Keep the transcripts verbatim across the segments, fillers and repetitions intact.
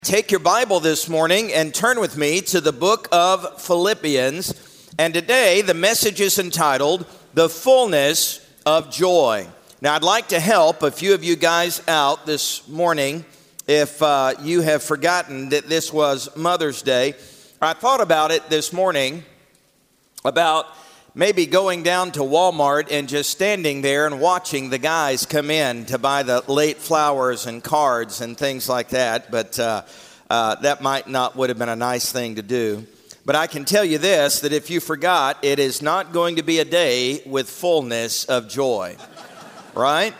Take your Bible this morning and turn with me to the book of Philippians. And today the message is entitled, The Fullness of Joy. Now I'd like to help a few of you guys out this morning if uh, you have forgotten that this was Mother's Day. I thought about it this morning about maybe going down to Walmart and just standing there and watching the guys come in to buy the late flowers and cards and things like that. But uh, uh, that might not would have been a nice thing to do. But I can tell you this, that if you forgot, it is not going to be a day with fullness of joy. Right?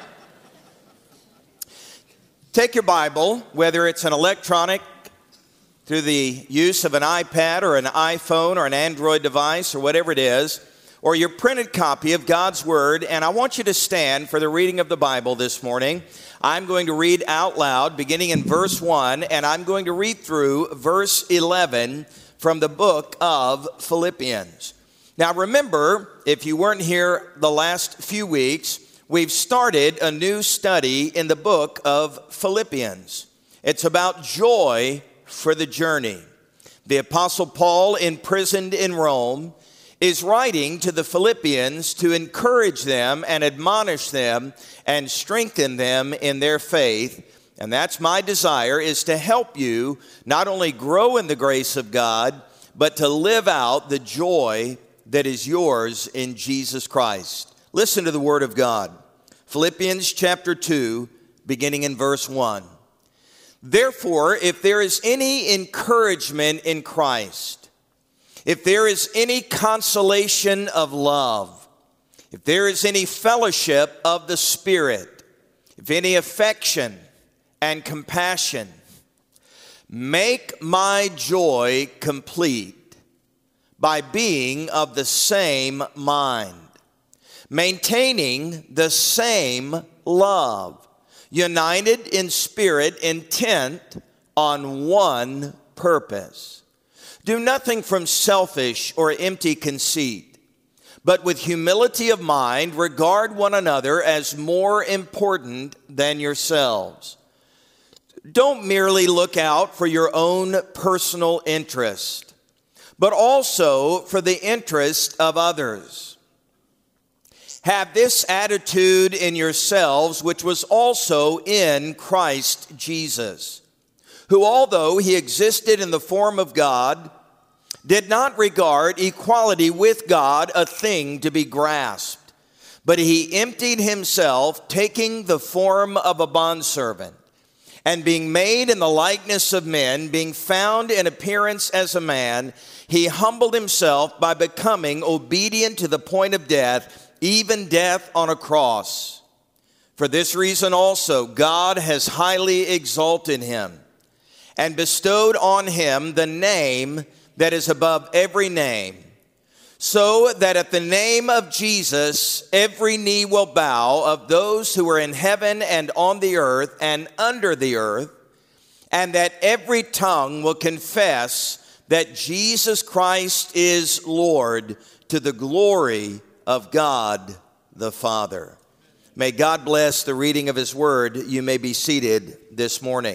Take your Bible, whether it's an electronic, through the use of an iPad or an iPhone or an Android device or whatever it is, or your printed copy of God's Word, and I want you to stand for the reading of the Bible this morning. I'm going to read out loud, beginning in verse one, and I'm going to read through verse eleven from the book of Philippians. Now remember, if you weren't here the last few weeks, we've started a new study in the book of Philippians. It's about joy for the journey. The Apostle Paul, imprisoned in Rome, is writing to the Philippians to encourage them and admonish them and strengthen them in their faith. And that's my desire, is to help you not only grow in the grace of God, but to live out the joy that is yours in Jesus Christ. Listen to the Word of God. Philippians chapter two, beginning in verse one. Therefore, if there is any encouragement in Christ, if there is any consolation of love, if there is any fellowship of the Spirit, if any affection and compassion, make my joy complete by being of the same mind, maintaining the same love, united in spirit, intent on one purpose. Do nothing from selfish or empty conceit, but with humility of mind, regard one another as more important than yourselves. Don't merely look out for your own personal interest, but also for the interest of others. Have this attitude in yourselves, which was also in Christ Jesus, who, although he existed in the form of God, did not regard equality with God a thing to be grasped, but he emptied himself, taking the form of a bondservant, and being made in the likeness of men, being found in appearance as a man, he humbled himself by becoming obedient to the point of death, even death on a cross. For this reason also, God has highly exalted him and bestowed on him the name that is above every name, so that at the name of Jesus every knee will bow, of those who are in heaven and on the earth and under the earth, and that every tongue will confess that Jesus Christ is Lord, to the glory of God the Father. May God bless the reading of his word. You may be seated this morning.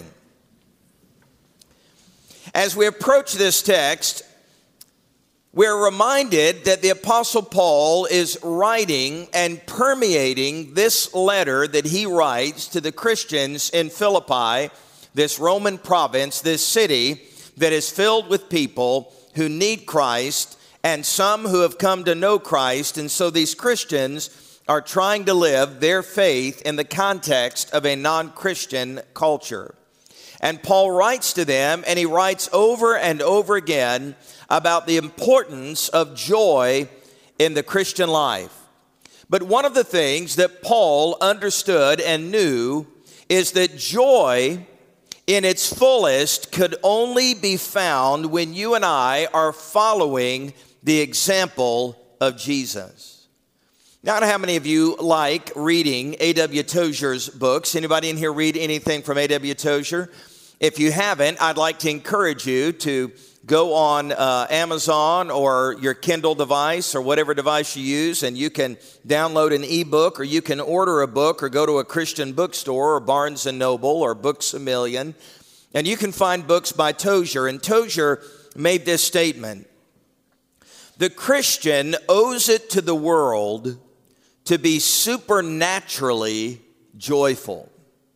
As we approach this text, we're reminded that the Apostle Paul is writing and permeating this letter that he writes to the Christians in Philippi, this Roman province, this city that is filled with people who need Christ and some who have come to know Christ. And so these Christians are trying to live their faith in the context of a non-Christian culture. And Paul writes to them, and he writes over and over again about the importance of joy in the Christian life. But one of the things that Paul understood and knew is that joy in its fullest could only be found when you and I are following the example of Jesus. Now, I don't know how many of you like reading A W Tozer's books. Anybody in here read anything from A W Tozer? If you haven't, I'd like to encourage you to go on uh, Amazon or your Kindle device or whatever device you use, and you can download an ebook, or you can order a book, or go to a Christian bookstore or Barnes and Noble or Books A Million, And you can find books by Tozer, and Tozer made this statement: the Christian owes it to the world to be supernaturally joyful.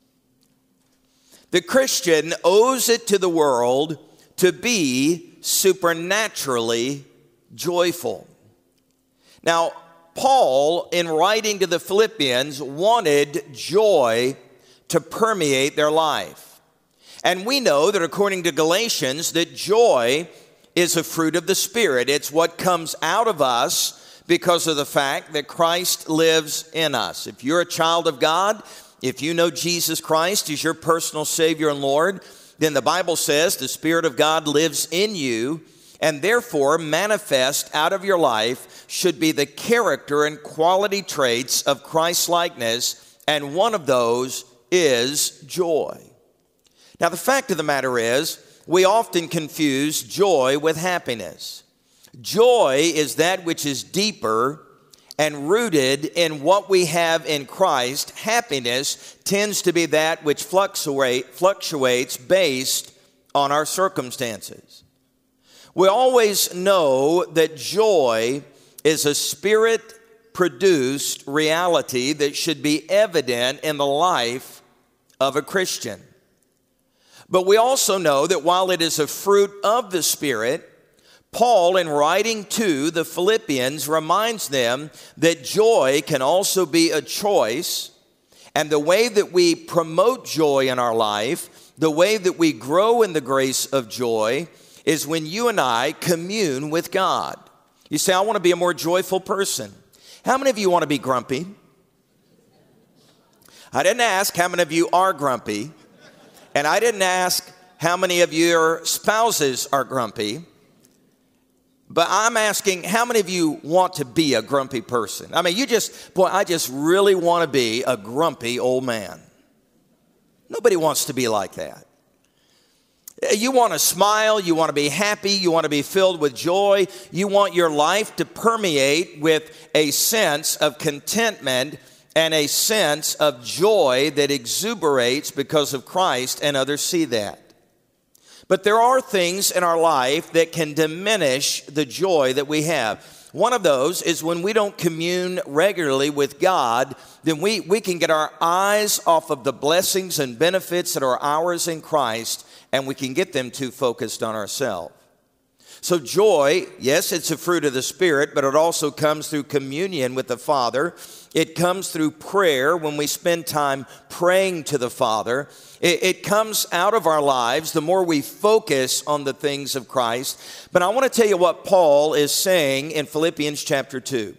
The Christian owes it to the world to be supernaturally joyful. Now, Paul, in writing to the Philippians, wanted joy to permeate their life. And we know that according to Galatians, that joy is a fruit of the Spirit. It's what comes out of us because of the fact that Christ lives in us. If you're a child of God, if you know Jesus Christ as your personal Savior and Lord, then the Bible says the Spirit of God lives in you, and therefore manifest out of your life should be the character and quality traits of Christ-likeness, and one of those is joy. Now, the fact of the matter is, we often confuse joy with happiness. Joy is that which is deeper and rooted in what we have in Christ. Happiness tends to be that which fluctuate, fluctuates based on our circumstances. We always know that joy is a Spirit-produced reality that should be evident in the life of a Christian. But we also know that while it is a fruit of the Spirit, Paul, in writing to the Philippians, reminds them that joy can also be a choice, and the way that we promote joy in our life, the way that we grow in the grace of joy, is when you and I commune with God. You say, I want to be a more joyful person. How many of you want to be grumpy? I didn't ask how many of you are grumpy, and I didn't ask how many of your spouses are grumpy. But I'm asking, how many of you want to be a grumpy person? I mean, you just, boy, I just really want to be a grumpy old man. Nobody wants to be like that. You want to smile, you want to be happy, you want to be filled with joy. You want your life to permeate with a sense of contentment and a sense of joy that exuberates because of Christ, and others see that. But there are things in our life that can diminish the joy that we have. One of those is when we don't commune regularly with God, then we, we can get our eyes off of the blessings and benefits that are ours in Christ, and we can get them too focused on ourselves. So joy, yes, it's a fruit of the Spirit, but it also comes through communion with the Father. It comes through prayer when we spend time praying to the Father. It, it comes out of our lives the more we focus on the things of Christ. But I want to tell you what Paul is saying in Philippians chapter two.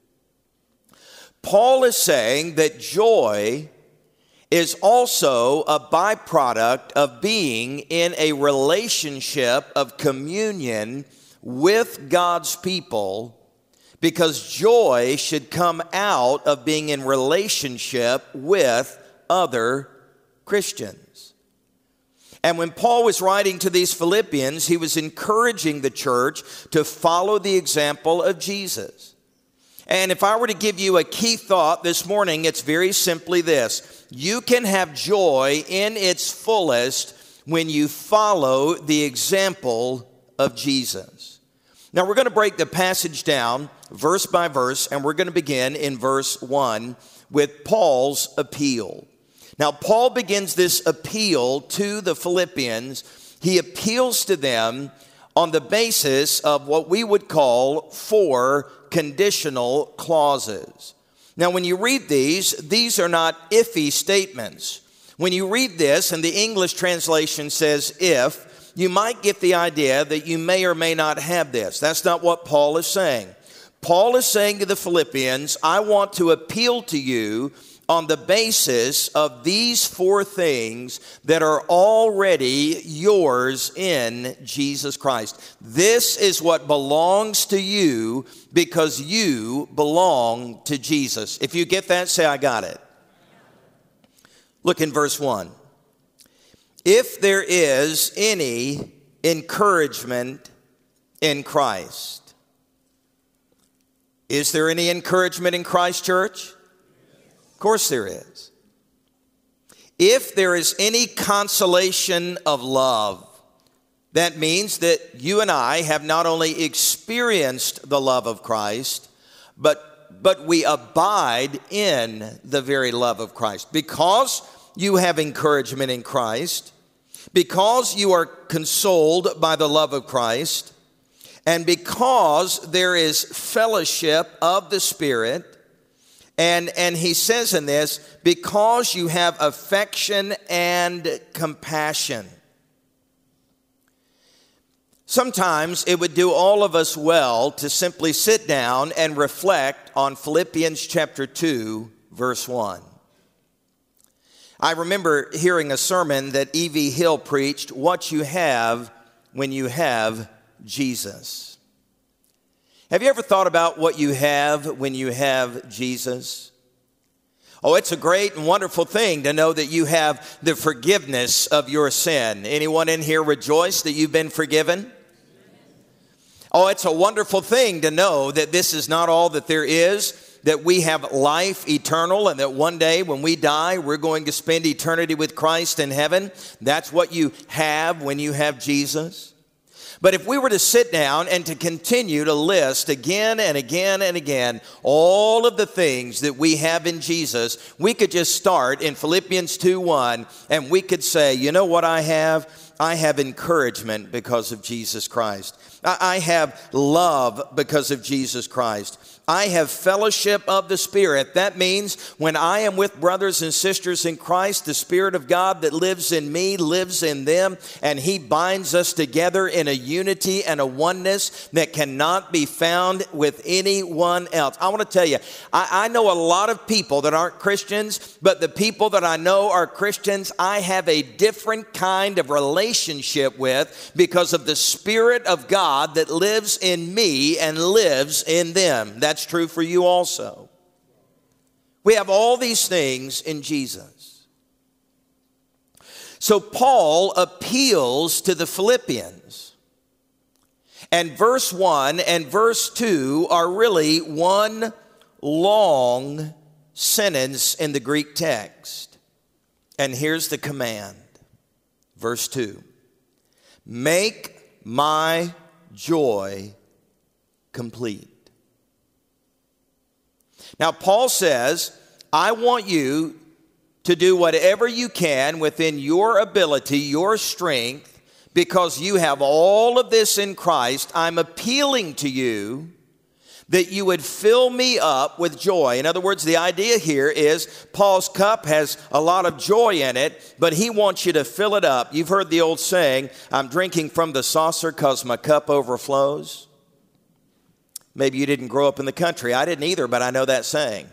Paul is saying that joy is also a byproduct of being in a relationship of communion with God's people, because joy should come out of being in relationship with other Christians. And when Paul was writing to these Philippians, he was encouraging the church to follow the example of Jesus. And if I were to give you a key thought this morning, it's very simply this: you can have joy in its fullest when you follow the example of Jesus. Now we're going to break the passage down verse by verse, and we're going to begin in verse one with Paul's appeal. Now Paul begins this appeal to the Philippians. He appeals to them on the basis of what we would call four conditional clauses. Now, when you read these, these are not iffy statements. When you read this, and the English translation says if, you might get the idea that you may or may not have this. That's not what Paul is saying. Paul is saying to the Philippians, I want to appeal to you on the basis of these four things that are already yours in Jesus Christ. This is what belongs to you because you belong to Jesus. If you get that, say, I got it. Look in verse one. If there is any encouragement in Christ. Is there any encouragement in Christ, church? Of course there is. If there is any consolation of love, that means that you and I have not only experienced the love of Christ, but, but we abide in the very love of Christ. Because you have encouragement in Christ, because you are consoled by the love of Christ, and because there is fellowship of the Spirit, and, and he says in this, because you have affection and compassion. Sometimes it would do all of us well to simply sit down and reflect on Philippians chapter two, verse one. I remember hearing a sermon that E V Hill preached, "What you have when you have Jesus." Have you ever thought about what you have when you have Jesus? Oh, it's a great and wonderful thing to know that you have the forgiveness of your sin. Anyone in here rejoice that you've been forgiven? Oh, it's a wonderful thing to know that this is not all that there is, that we have life eternal, and that one day when we die, we're going to spend eternity with Christ in heaven. That's what you have when you have Jesus. But if we were to sit down and to continue to list again and again and again all of the things that we have in Jesus, we could just start in Philippians two one, and we could say, you know what I have? I have encouragement because of Jesus Christ. I have love because of Jesus Christ. I have fellowship of the Spirit. That means when I am with brothers and sisters in Christ, the Spirit of God that lives in me lives in them, and He binds us together in a unity and a oneness that cannot be found with anyone else. I want to tell you, I, I know a lot of people that aren't Christians, but the people that I know are Christians, I have a different kind of relationship with because of the Spirit of God that lives in me and lives in them. That's That's true for you also. We have all these things in Jesus. So Paul appeals to the Philippians. And verse one and verse two are really one long sentence in the Greek text. And here's the command. Verse two. Make my joy complete. Now, Paul says, I want you to do whatever you can within your ability, your strength, because you have all of this in Christ. I'm appealing to you that you would fill me up with joy. In other words, the idea here is Paul's cup has a lot of joy in it, but he wants you to fill it up. You've heard the old saying, I'm drinking from the saucer because my cup overflows. Maybe you didn't grow up in the country. I didn't either, but I know that saying.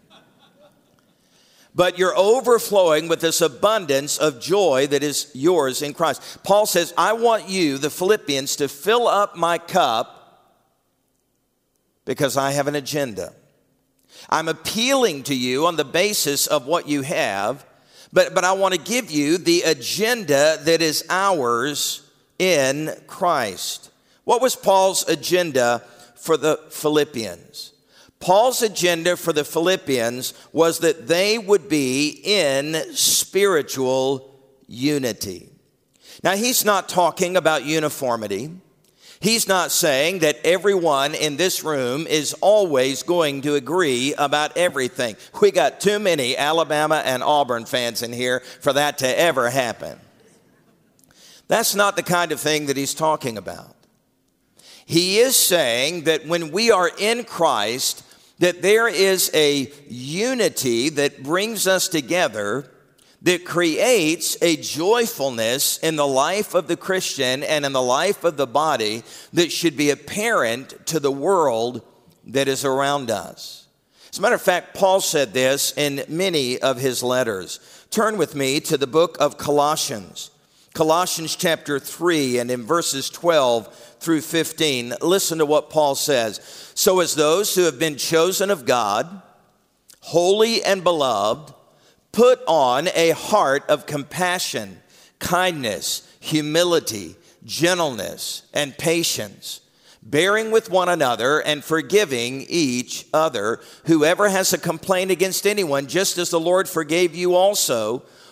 But you're overflowing with this abundance of joy that is yours in Christ. Paul says, I want you, the Philippians, to fill up my cup because I have an agenda. I'm appealing to you on the basis of what you have, but, but I want to give you the agenda that is ours in Christ. What was Paul's agenda for the Philippians? Paul's agenda for the Philippians was that they would be in spiritual unity. Now, he's not talking about uniformity. He's not saying that everyone in this room is always going to agree about everything. We got too many Alabama and Auburn fans in here for that to ever happen. That's not the kind of thing that he's talking about. He is saying that when we are in Christ, that there is a unity that brings us together that creates a joyfulness in the life of the Christian and in the life of the body that should be apparent to the world that is around us. As a matter of fact, Paul said this in many of his letters. Turn with me to the book of Colossians. Colossians chapter three, and in verses twelve through fifteen, listen to what Paul says. So as those who have been chosen of God, holy and beloved, put on a heart of compassion, kindness, humility, gentleness, and patience, bearing with one another and forgiving each other. Whoever has a complaint against anyone, just as the Lord forgave you also,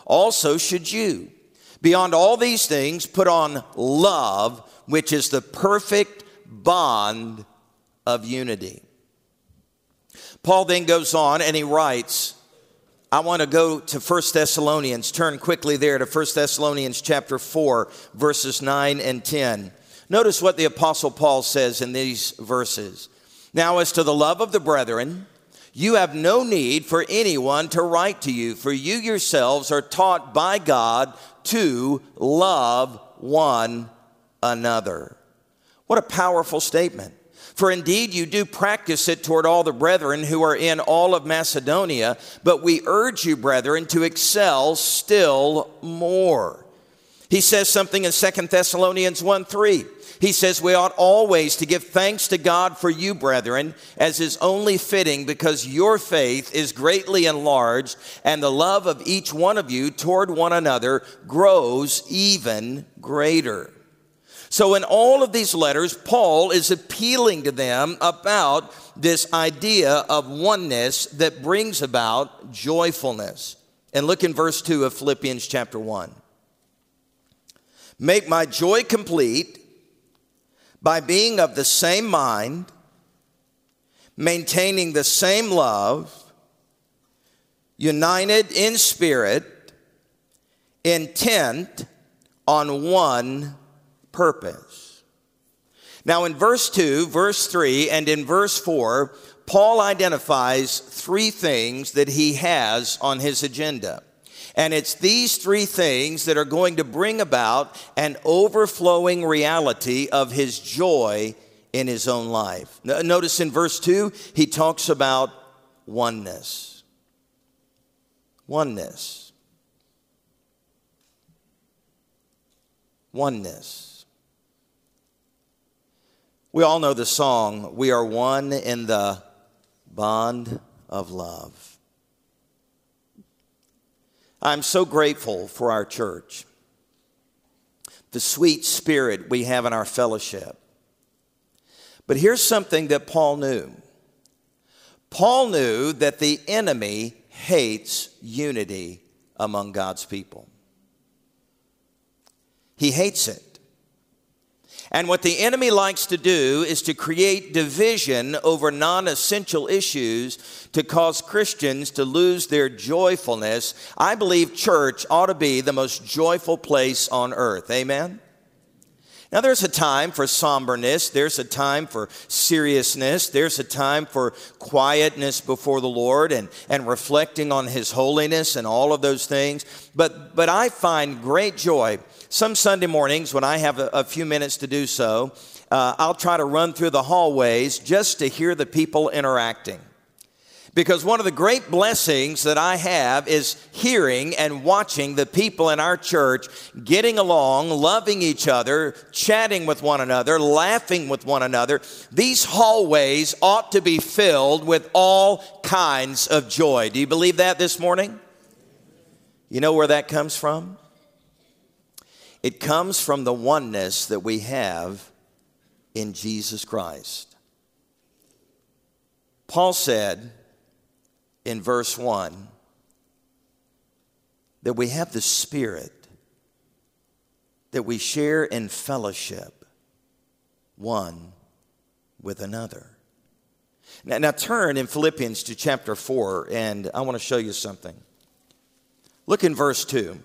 also should you. Beyond all these things, put on love, which is the perfect bond of unity. Paul then goes on and he writes, I want to go to First Thessalonians. Turn quickly there to First Thessalonians chapter four, verses nine and ten. Notice what the Apostle Paul says in these verses. Now, as to the love of the brethren, you have no need for anyone to write to you, for you yourselves are taught by God to love one another. What a powerful statement. For indeed you do practice it toward all the brethren who are in all of Macedonia, but we urge you, brethren, to excel still more. He says something in Second Thessalonians one three. He says we ought always to give thanks to God for you, brethren, as is only fitting, because your faith is greatly enlarged, and the love of each one of you toward one another grows even greater. So in all of these letters, Paul is appealing to them about this idea of oneness that brings about joyfulness. And look in verse two of Philippians chapter one. Make my joy complete by being of the same mind, maintaining the same love, united in spirit, intent on one purpose. Now in verse two, verse three, and in verse four, Paul identifies three things that he has on his agenda. And it's these three things that are going to bring about an overflowing reality of his joy in his own life. Notice in verse two, he talks about oneness. Oneness. Oneness. We all know the song, "We are one in the bond of love." I'm so grateful for our church, the sweet spirit we have in our fellowship. But here's something that Paul knew. Paul knew that the enemy hates unity among God's people. He hates it. And what the enemy likes to do is to create division over non-essential issues to cause Christians to lose their joyfulness. I believe church ought to be the most joyful place on earth. Amen? Now, there's a time for somberness. There's a time for seriousness. There's a time for quietness before the Lord and, and reflecting on His holiness and all of those things. But, but I find great joy. Some Sunday mornings when I have a, a few minutes to do so, uh, I'll try to run through the hallways just to hear the people interacting. Because one of the great blessings that I have is hearing and watching the people in our church getting along, loving each other, chatting with one another, laughing with one another. These hallways ought to be filled with all kinds of joy. Do you believe that this morning? You know where that comes from? It comes from the oneness that we have in Jesus Christ. Paul said in verse one that we have the Spirit, that we share in fellowship one with another. Now, now turn in Philippians to chapter four, and I want to show you something. Look in verse two.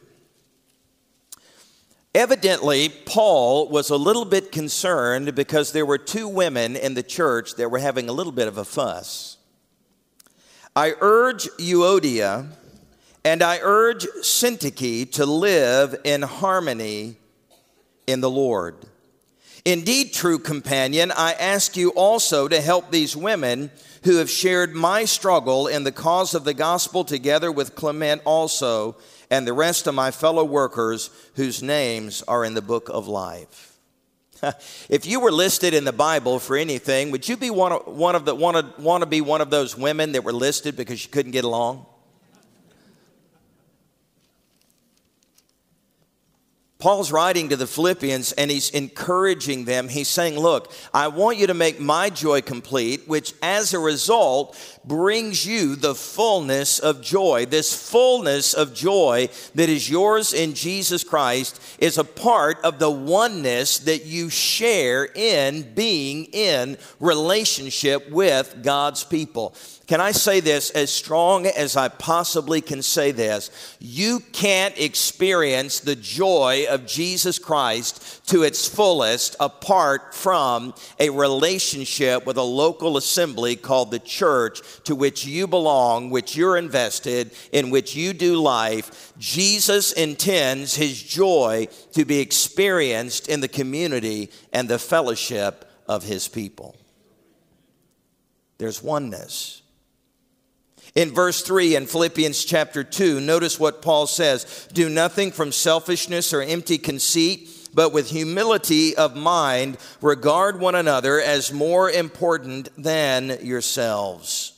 Evidently, Paul was a little bit concerned because there were two women in the church that were having a little bit of a fuss. I urge Euodia and I urge Syntyche to live in harmony in the Lord. Indeed, true companion, I ask you also to help these women who have shared my struggle in the cause of the gospel, together with Clement also, and the rest of my fellow workers whose names are in the book of life. If you were listed in the Bible for anything, would you be one of, one of the want to want to be one of those women that were listed because you couldn't get along? Paul's writing to the Philippians and he's encouraging them. He's saying, look, I want you to make my joy complete, which as a result brings you the fullness of joy. This fullness of joy that is yours in Jesus Christ is a part of the oneness that you share in being in relationship with God's people. Can I say this as strong as I possibly can say this? You can't experience the joy of Jesus Christ to its fullest apart from a relationship with a local assembly called the church to which you belong, which you're invested, in which you do life. Jesus intends his joy to be experienced in the community and the fellowship of his people. There's oneness. In verse three in Philippians chapter two, notice what Paul says. Do nothing from selfishness or empty conceit, but with humility of mind, regard one another as more important than yourselves.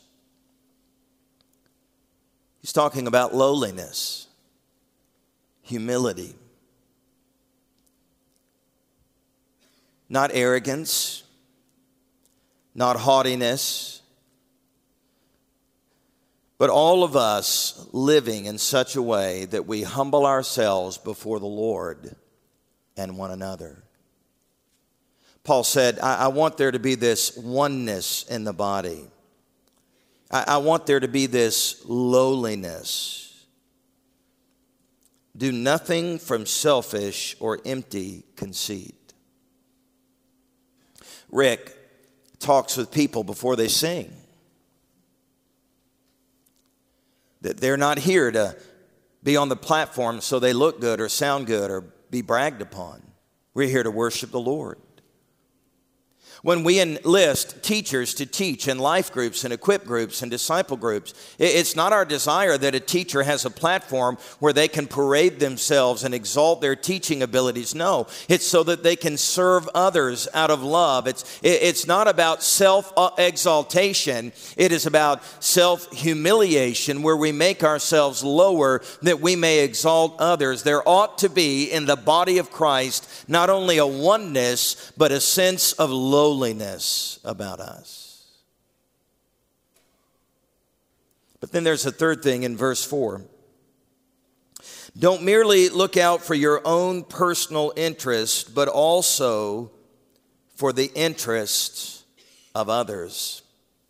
He's talking about lowliness, humility, not arrogance, not haughtiness, but all of us living in such a way that we humble ourselves before the Lord and one another. Paul said, I, I want there to be this oneness in the body. I, I want there to be this lowliness. Do nothing from selfish or empty conceit. Rick talks with people before they sing. That they're not here to be on the platform so they look good or sound good or be bragged upon. We're here to worship the Lord. When we enlist teachers to teach in life groups and equip groups and disciple groups, it's not our desire that a teacher has a platform where they can parade themselves and exalt their teaching abilities. No, it's so that they can serve others out of love. It's, it's not about self-exaltation. It is about self-humiliation, where we make ourselves lower that we may exalt others. There ought to be in the body of Christ not only a oneness, but a sense of lowliness. Lowliness about us. But then there's a third thing in verse four. Don't merely look out for your own personal interest, but also for the interests of others.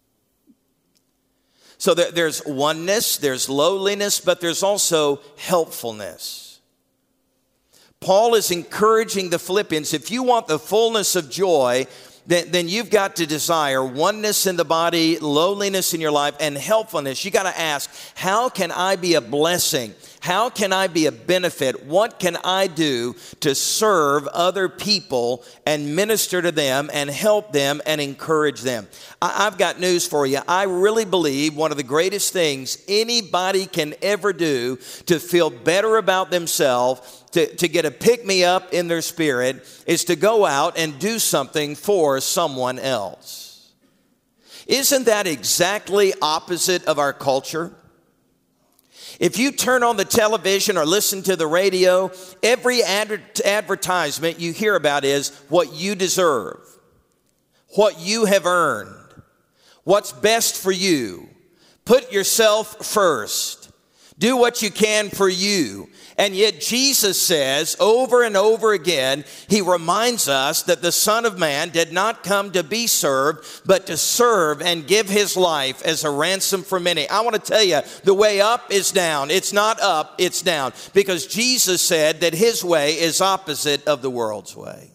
So there's oneness, there's lowliness, but there's also helpfulness. Paul is encouraging the Philippians, if you want the fullness of joy, Then, then you've got to desire oneness in the body, lowliness in your life, and helpfulness. You got to ask, how can I be a blessing? How can I be a benefit? What can I do to serve other people and minister to them and help them and encourage them? I, I've got news for you. I really believe one of the greatest things anybody can ever do to feel better about themselves, To, to get a pick-me-up in their spirit, is to go out and do something for someone else. Isn't that exactly opposite of our culture? If you turn on the television or listen to the radio, every ad- advertisement you hear about is what you deserve, what you have earned, what's best for you. Put yourself first. Do what you can for you. And yet Jesus says over and over again, he reminds us that the Son of Man did not come to be served, but to serve and give his life as a ransom for many. I want to tell you, the way up is down. It's not up, it's down. Because Jesus said that his way is opposite of the world's way.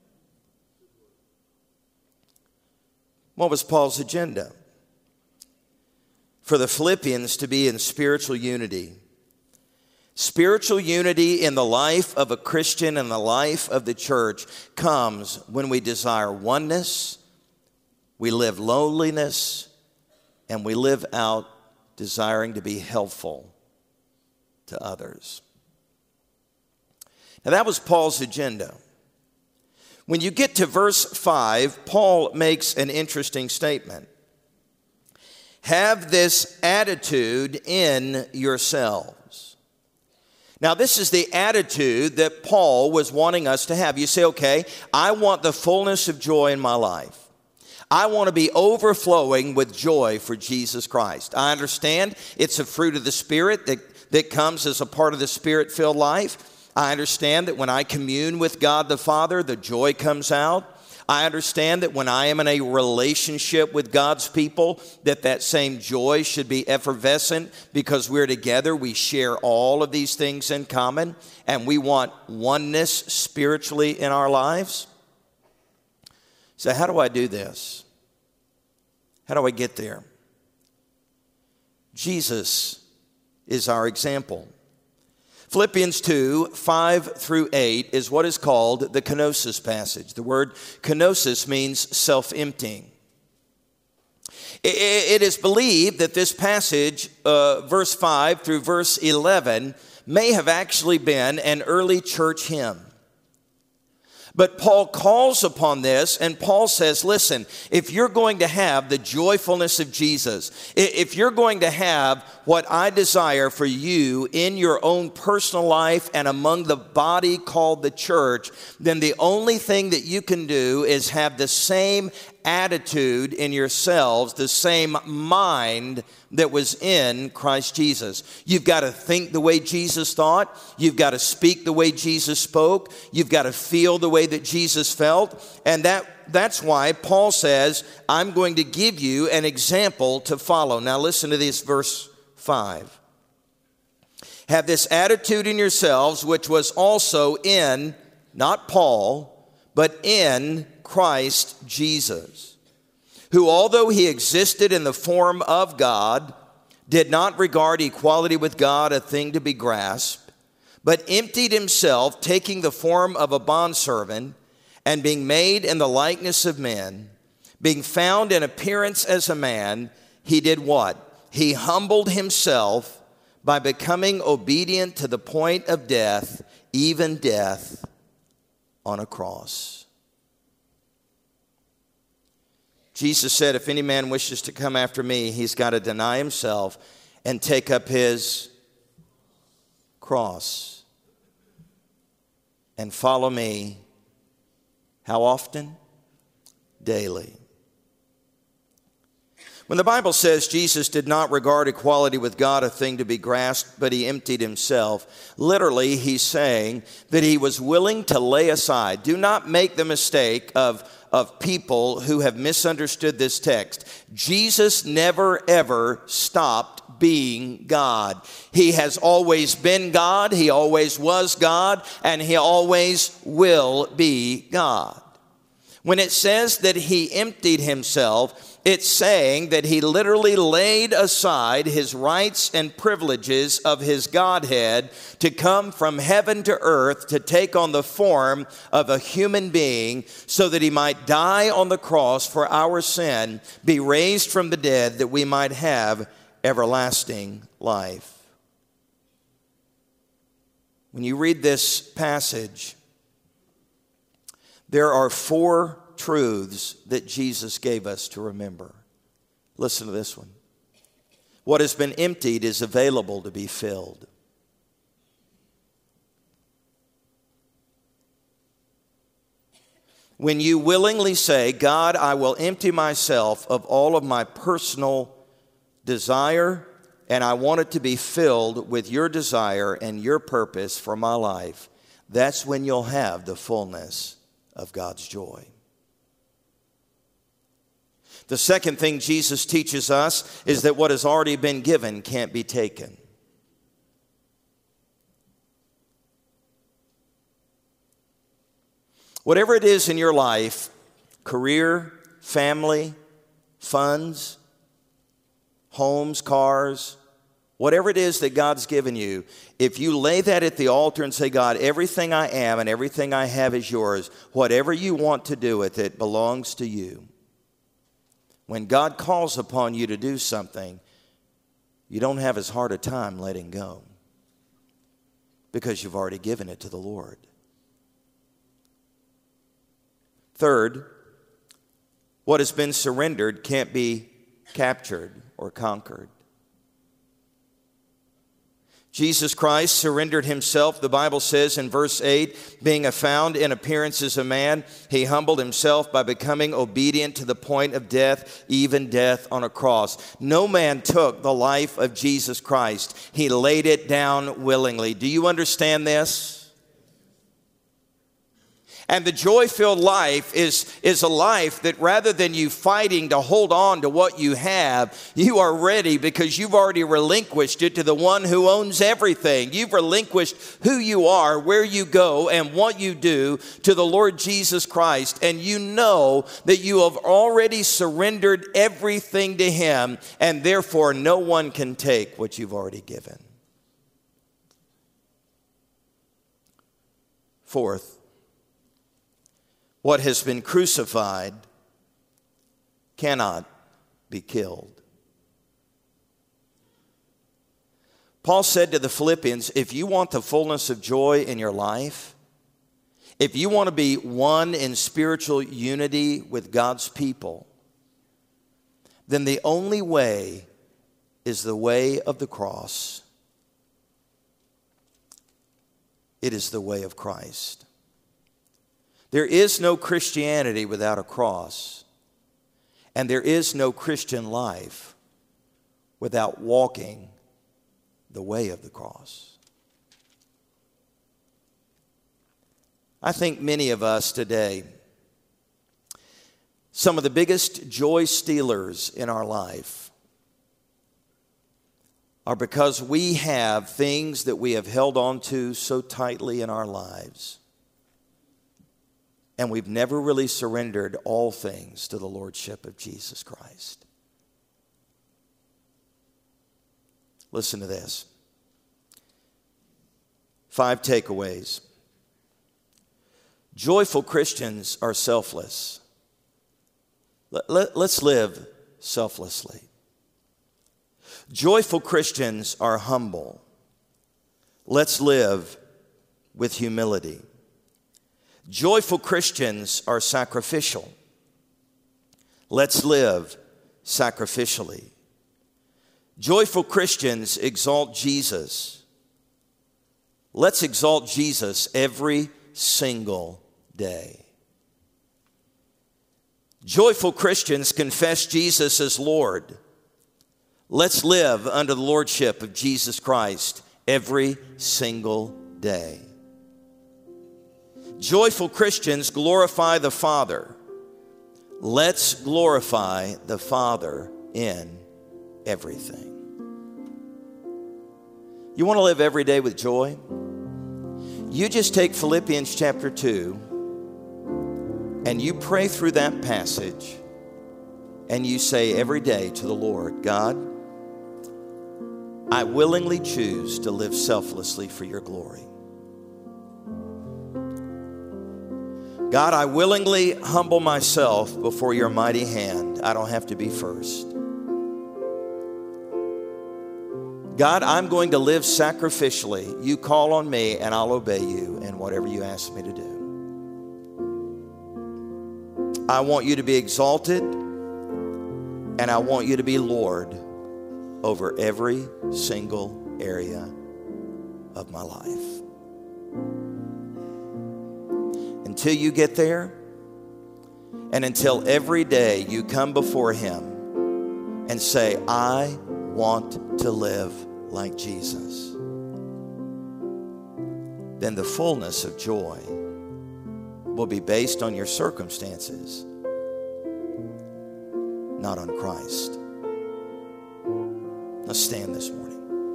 What was Paul's agenda? For the Philippians to be in spiritual unity. Spiritual unity in the life of a Christian and the life of the church comes when we desire oneness, we live lowliness, and we live out desiring to be helpful to others. Now that was Paul's agenda. When you get to verse five, Paul makes an interesting statement. Have this attitude in yourselves. Now, this is the attitude that Paul was wanting us to have. You say, okay, I want the fullness of joy in my life. I want to be overflowing with joy for Jesus Christ. I understand it's a fruit of the Spirit that, that comes as a part of the Spirit-filled life. I understand that when I commune with God the Father, the joy comes out. I understand that when I am in a relationship with God's people, that that same joy should be effervescent because we're together. We share all of these things in common, and we want oneness spiritually in our lives. So how do I do this? How do I get there? Jesus is our example. Philippians two, five through eight is what is called the kenosis passage. The word kenosis means self-emptying. It is believed that this passage, uh, verse five through verse eleven, may have actually been an early church hymn. But Paul calls upon this, and Paul says, listen, if you're going to have the joyfulness of Jesus, if you're going to have what I desire for you in your own personal life and among the body called the church, then the only thing that you can do is have the same attitude in yourselves, the same mind that was in Christ Jesus. You've got to think the way Jesus thought. You've got to speak the way Jesus spoke. You've got to feel the way that Jesus felt. And that that's why Paul says, I'm going to give you an example to follow. Now listen to this, verse five. Have this attitude in yourselves, which was also in, not Paul, but in Christ Jesus, who, although he existed in the form of God, did not regard equality with God a thing to be grasped, but emptied himself, taking the form of a bondservant, and being made in the likeness of men, being found in appearance as a man, he did what? He humbled himself by becoming obedient to the point of death, even death on a cross. Jesus said, if any man wishes to come after me, he's got to deny himself and take up his cross and follow me. How often? Daily. When the Bible says Jesus did not regard equality with God a thing to be grasped, but he emptied himself, literally he's saying that he was willing to lay aside. Do not make the mistake of of people who have misunderstood this text. Jesus never ever stopped being God. He has always been God, he always was God, and he always will be God. When it says that he emptied himself, it's saying that he literally laid aside his rights and privileges of his Godhead to come from heaven to earth to take on the form of a human being so that he might die on the cross for our sin, be raised from the dead that we might have everlasting life. When you read this passage, there are four truths that Jesus gave us to remember. Listen to this one. What has been emptied is available to be filled. When you willingly say, God, I will empty myself of all of my personal desire, and I want it to be filled with your desire and your purpose for my life, that's when you'll have the fullness of God's joy. The second thing Jesus teaches us is that what has already been given can't be taken. Whatever it is in your life, career, family, funds, homes, cars, whatever it is that God's given you, if you lay that at the altar and say, God, everything I am and everything I have is yours, whatever you want to do with it belongs to you. When God calls upon you to do something, you don't have as hard a time letting go because you've already given it to the Lord. Third, what has been surrendered can't be captured or conquered. Jesus Christ surrendered himself, the Bible says in verse eight, being found in appearance as a man, he humbled himself by becoming obedient to the point of death, even death on a cross. No man took the life of Jesus Christ. He laid it down willingly. Do you understand this? And the joy-filled life is, is a life that rather than you fighting to hold on to what you have, you are ready because you've already relinquished it to the one who owns everything. You've relinquished who you are, where you go, and what you do to the Lord Jesus Christ. And you know that you have already surrendered everything to him, and therefore no one can take what you've already given. Fourth, what has been crucified cannot be killed. Paul said to the Philippians, if you want the fullness of joy in your life, if you want to be one in spiritual unity with God's people, then the only way is the way of the cross. It is the way of Christ. There is no Christianity without a cross, and there is no Christian life without walking the way of the cross. I think many of us today, some of the biggest joy stealers in our life are because we have things that we have held on to so tightly in our lives. And we've never really surrendered all things to the lordship of Jesus Christ. Listen to this. Five takeaways. Joyful Christians are selfless. Let, let, let's live selflessly. Joyful Christians are humble. Let's live with humility. Joyful Christians are sacrificial. Let's live sacrificially. Joyful Christians exalt Jesus. Let's exalt Jesus every single day. Joyful Christians confess Jesus as Lord. Let's live under the lordship of Jesus Christ every single day. Joyful Christians glorify the Father. Let's glorify the Father in everything. You want to live every day with joy? You just take Philippians chapter two and you pray through that passage and you say every day to the Lord, God, I willingly choose to live selflessly for your glory. God, I willingly humble myself before your mighty hand. I don't have to be first. God, I'm going to live sacrificially. You call on me and I'll obey you in whatever you ask me to do. I want you to be exalted and I want you to be Lord over every single area of my life. Until you get there, and until every day you come before him and say, I want to live like Jesus, then the fullness of joy will be based on your circumstances, not on Christ. Let's stand this morning.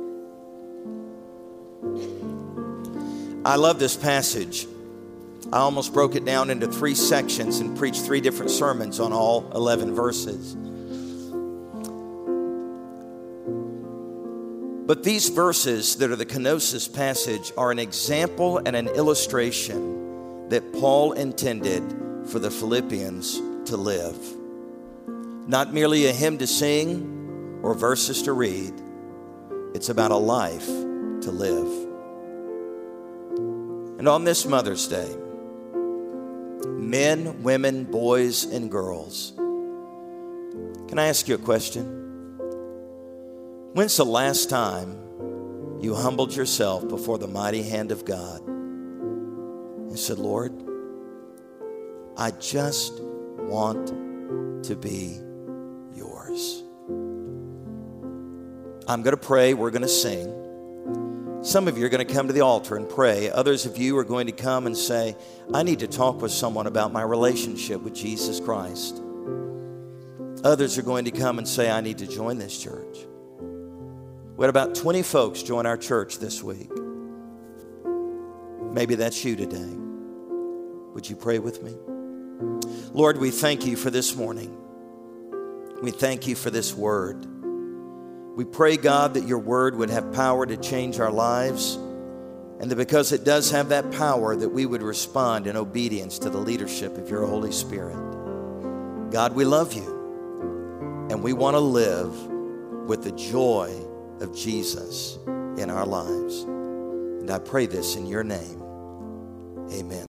I love this passage. I almost broke it down into three sections and preached three different sermons on all eleven verses. But these verses that are the kenosis passage are an example and an illustration that Paul intended for the Philippians to live. Not merely a hymn to sing or verses to read. It's about a life to live. And on this Mother's Day, men, women, boys, and girls, can I ask you a question? When's the last time you humbled yourself before the mighty hand of God and said, Lord, I just want to be yours. I'm going to pray. We're going to sing. Some of you are going to come to the altar and pray. Others of you are going to come and say, I need to talk with someone about my relationship with Jesus Christ. Others are going to come and say, I need to join this church. We had about twenty folks join our church this week. Maybe that's you today. Would you pray with me? Lord, we thank you for this morning. We thank you for this word. We pray, God, that your word would have power to change our lives, and that because it does have that power, that we would respond in obedience to the leadership of your Holy Spirit. God, we love you, and we want to live with the joy of Jesus in our lives. And I pray this in your name. Amen.